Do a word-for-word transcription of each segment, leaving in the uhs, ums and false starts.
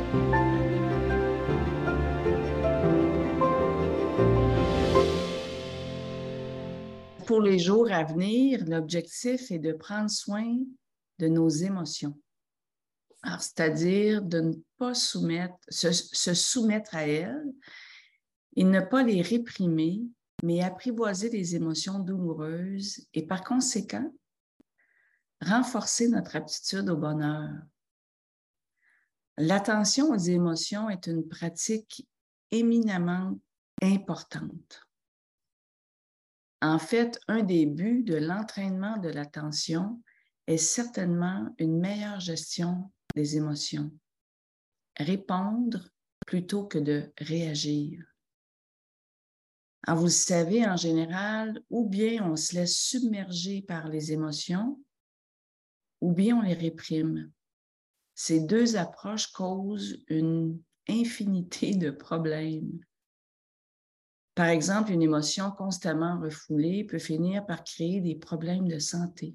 Pour les jours à venir, l'objectif est de prendre soin de nos émotions. Alors, c'est-à-dire de ne pas soumettre, se, se soumettre à elles et ne pas les réprimer, mais apprivoiser les émotions douloureuses et par conséquent, renforcer notre aptitude au bonheur. L'attention aux émotions est une pratique éminemment importante. En fait, un des buts de l'entraînement de l'attention est certainement une meilleure gestion des émotions. Répondre plutôt que de réagir. Alors, vous le savez, en général, ou bien on se laisse submerger par les émotions, ou bien on les réprime. Ces deux approches causent une infinité de problèmes. Par exemple, une émotion constamment refoulée peut finir par créer des problèmes de santé.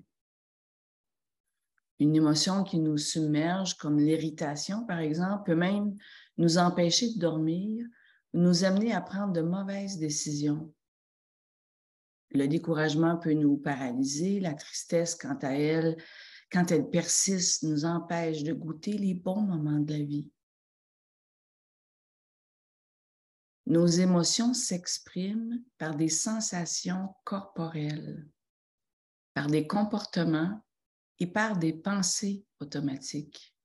Une émotion qui nous submerge, comme l'irritation, par exemple, peut même nous empêcher de dormir, nous amener à prendre de mauvaises décisions. Le découragement peut nous paralyser, la tristesse, quant à elle, quand elle persiste, nous empêche de goûter les bons moments de la vie. Nos émotions s'expriment par des sensations corporelles, par des comportements et par des pensées automatiques.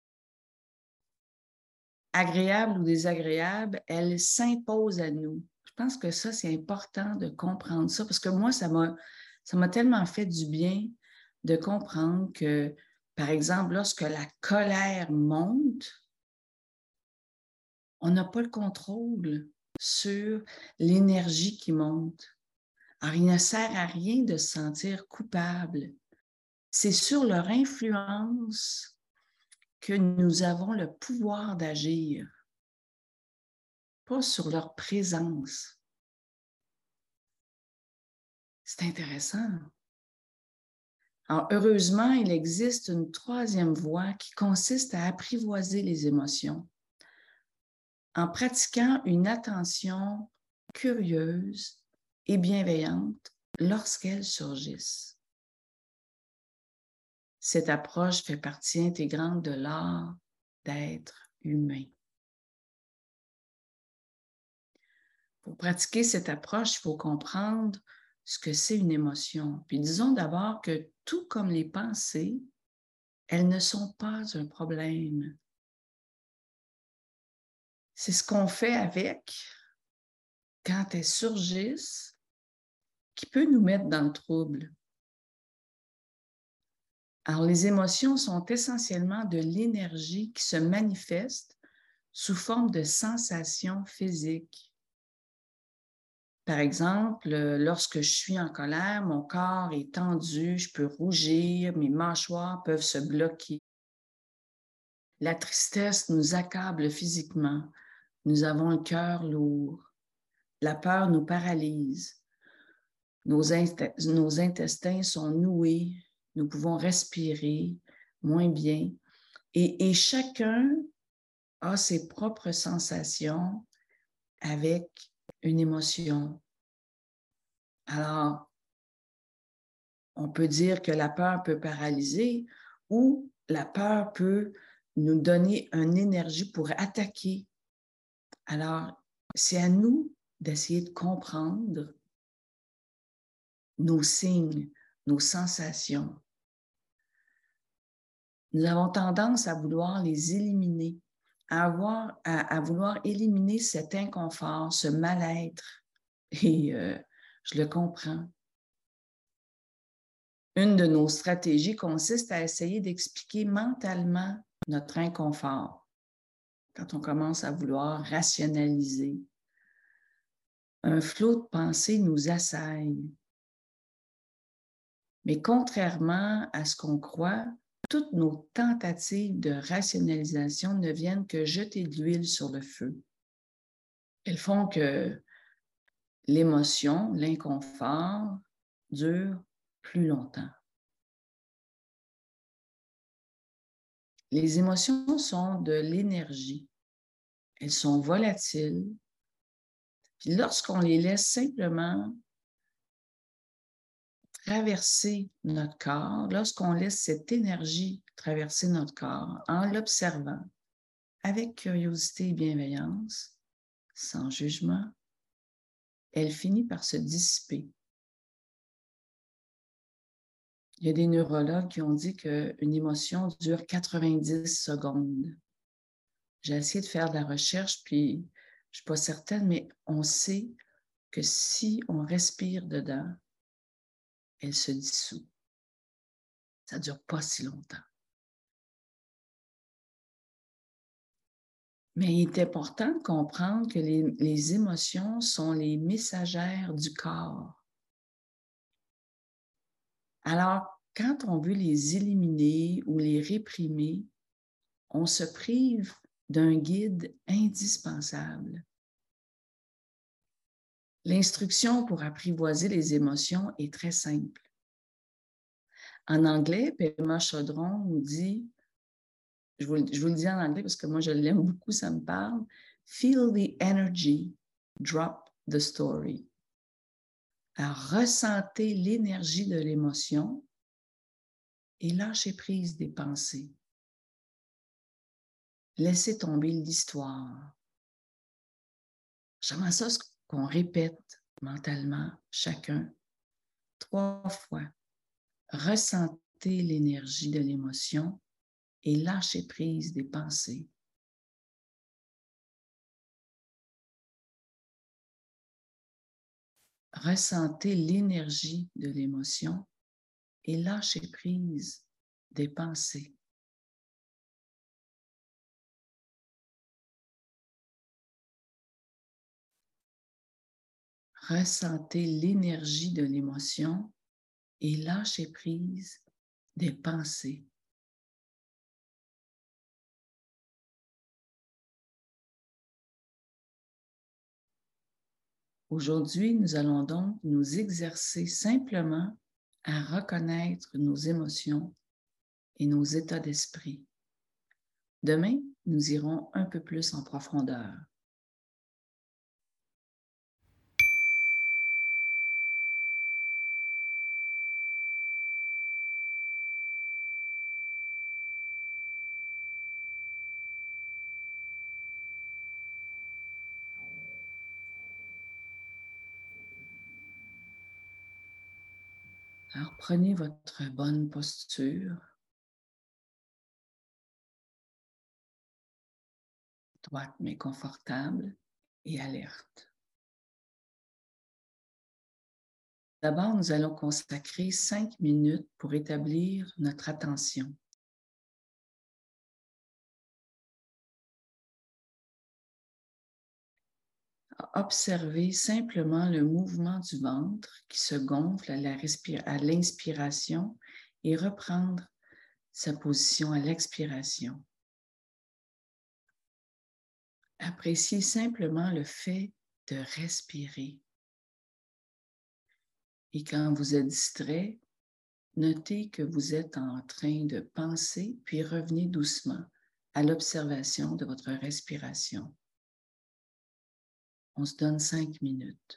Agréables ou désagréables, elles s'imposent à nous. Je pense que ça, c'est important de comprendre ça, parce que moi, ça m'a, ça m'a tellement fait du bien de comprendre que, par exemple, lorsque la colère monte, on n'a pas le contrôle sur l'énergie qui monte. Alors, il ne sert à rien de se sentir coupable. C'est sur leur influence que nous avons le pouvoir d'agir, pas sur leur présence. C'est intéressant. Alors, heureusement, il existe une troisième voie qui consiste à apprivoiser les émotions en pratiquant une attention curieuse et bienveillante lorsqu'elles surgissent. Cette approche fait partie intégrante de l'art d'être humain. Pour pratiquer cette approche, il faut comprendre ce que c'est une émotion. Puis disons d'abord que tout comme les pensées, elles ne sont pas un problème. C'est ce qu'on fait avec quand elles surgissent qui peut nous mettre dans le trouble. Alors, les émotions sont essentiellement de l'énergie qui se manifeste sous forme de sensations physiques. Par exemple, lorsque je suis en colère, mon corps est tendu, je peux rougir, mes mâchoires peuvent se bloquer. La tristesse nous accable physiquement. Nous avons le cœur lourd. La peur nous paralyse. Nos, int- nos intestins sont noués. Nous pouvons respirer moins bien. Et, et chacun a ses propres sensations avec une émotion. Alors, on peut dire que la peur peut paralyser ou la peur peut nous donner une énergie pour attaquer. Alors, c'est à nous d'essayer de comprendre nos signes, nos sensations. Nous avons tendance à vouloir les éliminer, à, avoir, à, à vouloir éliminer cet inconfort, ce mal-être. Et euh, je le comprends. Une de nos stratégies consiste à essayer d'expliquer mentalement notre inconfort. Quand on commence à vouloir rationaliser, un flot de pensées nous assaille. Mais contrairement à ce qu'on croit, toutes nos tentatives de rationalisation ne viennent que jeter de l'huile sur le feu. Elles font que l'émotion, l'inconfort, dure plus longtemps. Les émotions sont de l'énergie. Elles sont volatiles. Puis lorsqu'on les laisse simplement traverser notre corps, lorsqu'on laisse cette énergie traverser notre corps en l'observant avec curiosité et bienveillance, sans jugement, elle finit par se dissiper. Il y a des neurologues qui ont dit qu'une émotion dure quatre-vingt-dix secondes. J'ai essayé de faire de la recherche, puis je ne suis pas certaine, mais on sait que si on respire dedans, elle se dissout. Ça ne dure pas si longtemps. Mais il est important de comprendre que les, les émotions sont les messagères du corps. Alors, quand on veut les éliminer ou les réprimer, on se prive d'un guide indispensable. L'instruction pour apprivoiser les émotions est très simple. En anglais, Pema Chodron nous dit, je vous, je vous le dis en anglais parce que moi je l'aime beaucoup, ça me parle, feel the energy, drop the story. Alors, ressentez l'énergie de l'émotion et lâchez prise des pensées. Laissez tomber l'histoire. J'aimerais ça qu'on répète mentalement chacun trois fois. Ressentez l'énergie de l'émotion et lâchez prise des pensées. Ressentez l'énergie de l'émotion et lâchez prise des pensées. Ressentez l'énergie de l'émotion et lâchez prise des pensées. Aujourd'hui, nous allons donc nous exercer simplement à reconnaître nos émotions et nos états d'esprit. Demain, nous irons un peu plus en profondeur. Alors, prenez votre bonne posture, droite mais confortable et alerte. D'abord, nous allons consacrer cinq minutes pour établir notre attention. Observez simplement le mouvement du ventre qui se gonfle à la respira- à l'inspiration et reprendre sa position à l'expiration. Appréciez simplement le fait de respirer. Et quand vous êtes distrait, notez que vous êtes en train de penser, puis revenez doucement à l'observation de votre respiration. On se donne cinq minutes.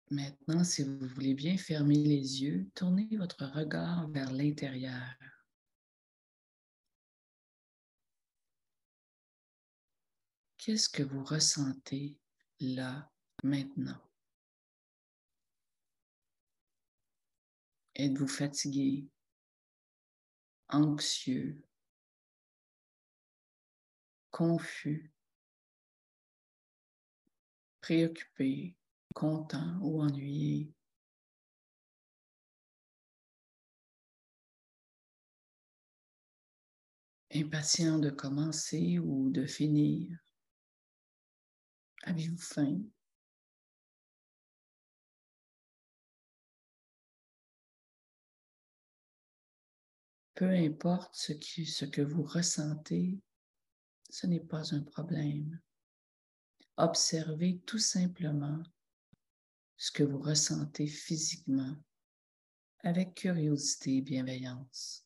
Maintenant, si vous voulez bien fermer les yeux, tournez votre regard vers l'intérieur. Qu'est-ce que vous ressentez là, maintenant? Êtes-vous fatigué, anxieux, confus, préoccupé, content ou ennuyé? Impatient de commencer ou de finir? Avez-vous faim? Peu importe ce, qui, ce que vous ressentez, ce n'est pas un problème. Observez tout simplement ce que vous ressentez physiquement avec curiosité et bienveillance.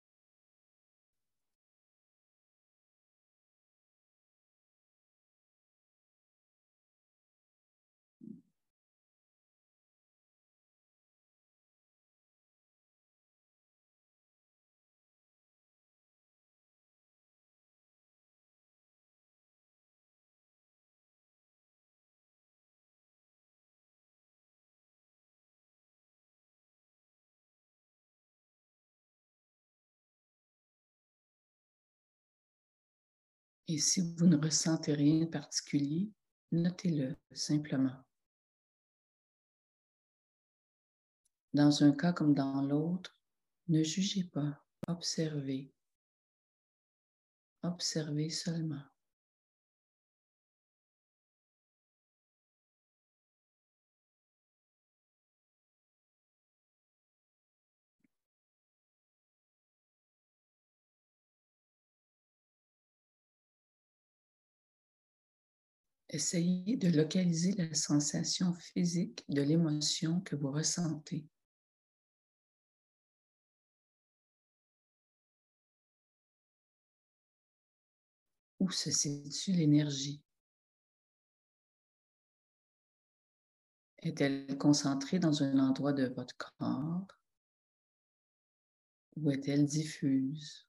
Et si vous ne ressentez rien de particulier, notez-le simplement. Dans un cas comme dans l'autre, ne jugez pas, observez. Observez seulement. Essayez de localiser la sensation physique de l'émotion que vous ressentez. Où se situe l'énergie? Est-elle concentrée dans un endroit de votre corps ou est-elle diffuse?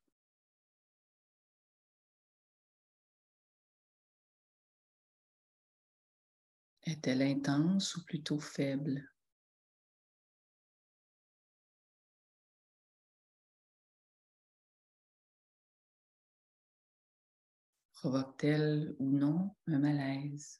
Est-elle intense ou plutôt faible? Provoque-t-elle ou non un malaise?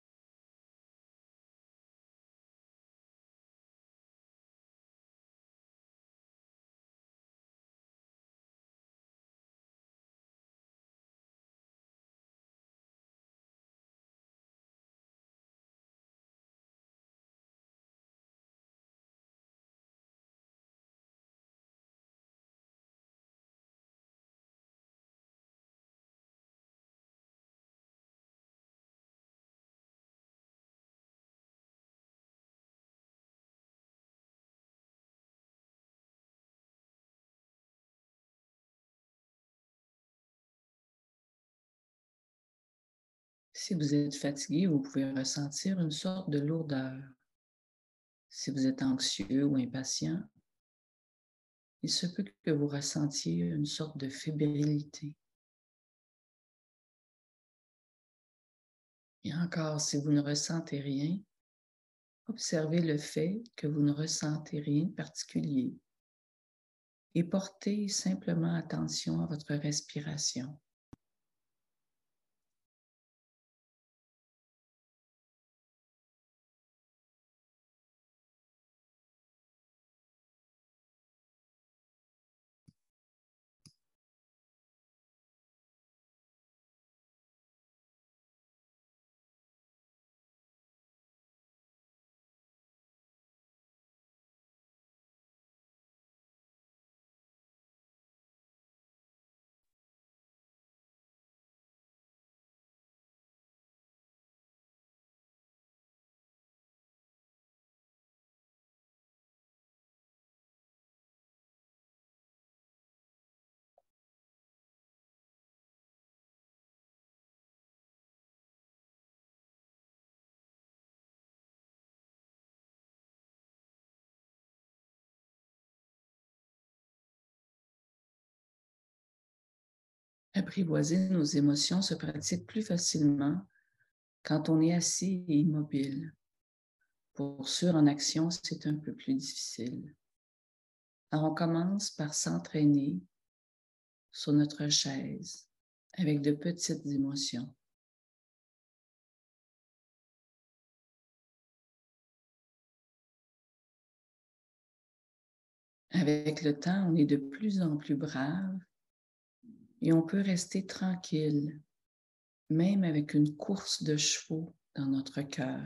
Si vous êtes fatigué, vous pouvez ressentir une sorte de lourdeur. Si vous êtes anxieux ou impatient, il se peut que vous ressentiez une sorte de fébrilité. Et encore, si vous ne ressentez rien, observez le fait que vous ne ressentez rien de particulier et portez simplement attention à votre respiration. Apprivoiser nos émotions se pratique plus facilement quand on est assis et immobile. Pour ceux en action, c'est un peu plus difficile. Alors, on commence par s'entraîner sur notre chaise avec de petites émotions. Avec le temps, on est de plus en plus brave et on peut rester tranquille, même avec une course de chevaux dans notre cœur.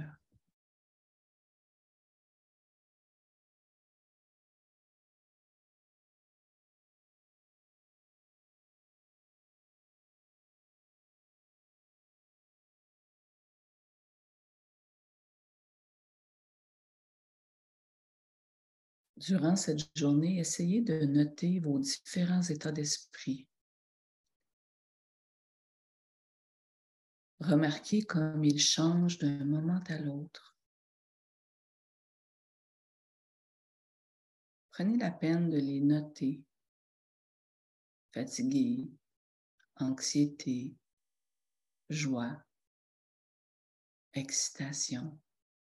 Durant cette journée, essayez de noter vos différents états d'esprit. Remarquez comme ils changent d'un moment à l'autre. Prenez la peine de les noter. Fatigué, anxiété, joie, excitation.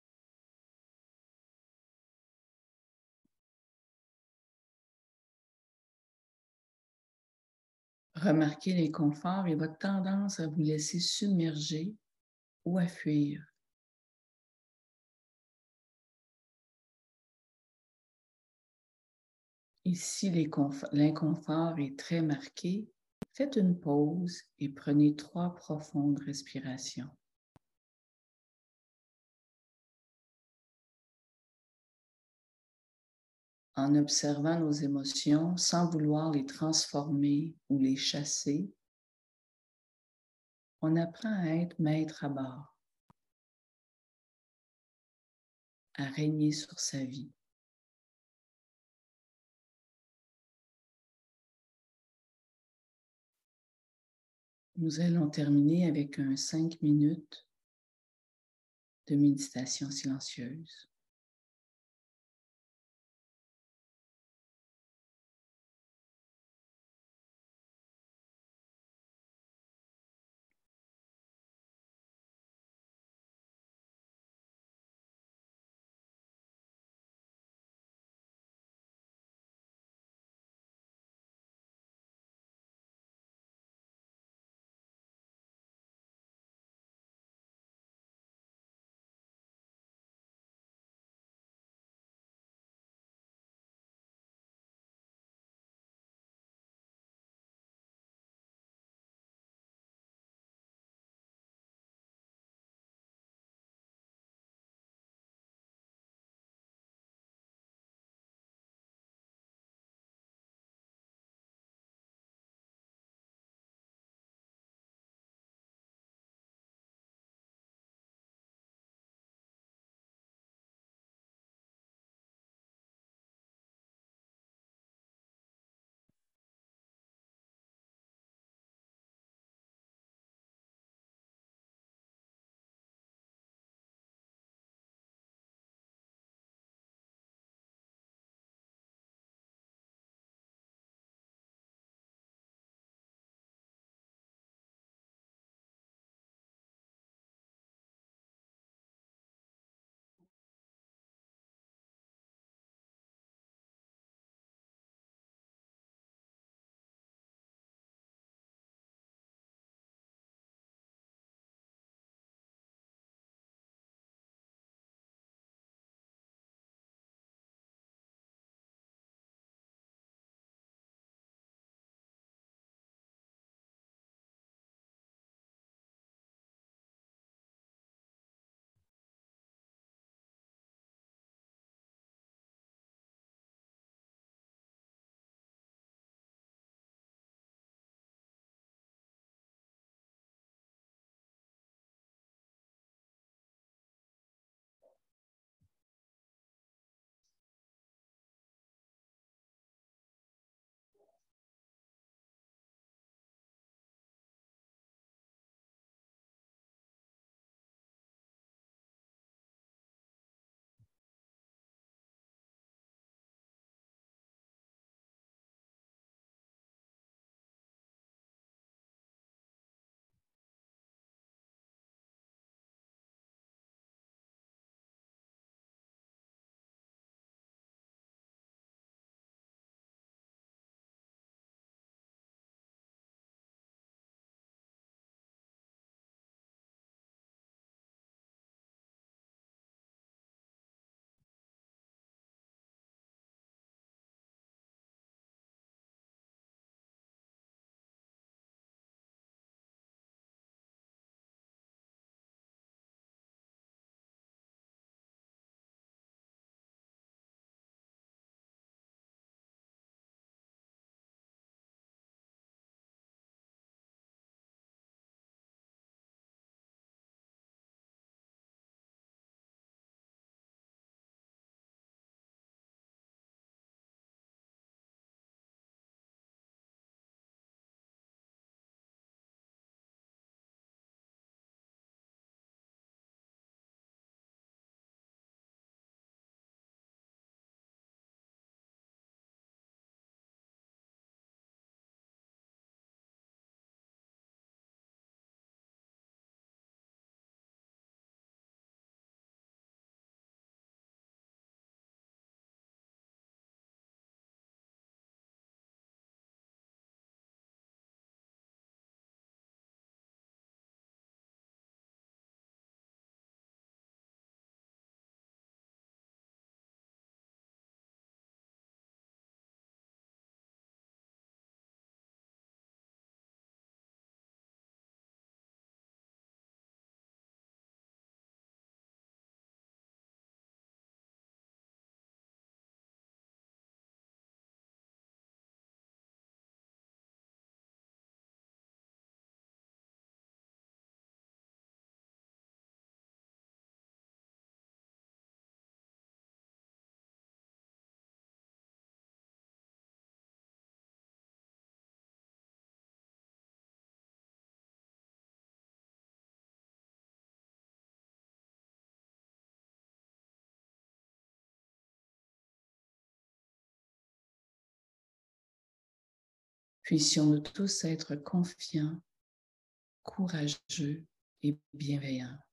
Remarquez l'inconfort et votre tendance à vous laisser submerger ou à fuir. Et si l'inconfort est très marqué, faites une pause et prenez trois profondes respirations. En observant nos émotions sans vouloir les transformer ou les chasser, on apprend à être maître à bord, à régner sur sa vie. Nous allons terminer avec un cinq minutes de méditation silencieuse. Puissions-nous tous être confiants, courageux et bienveillants.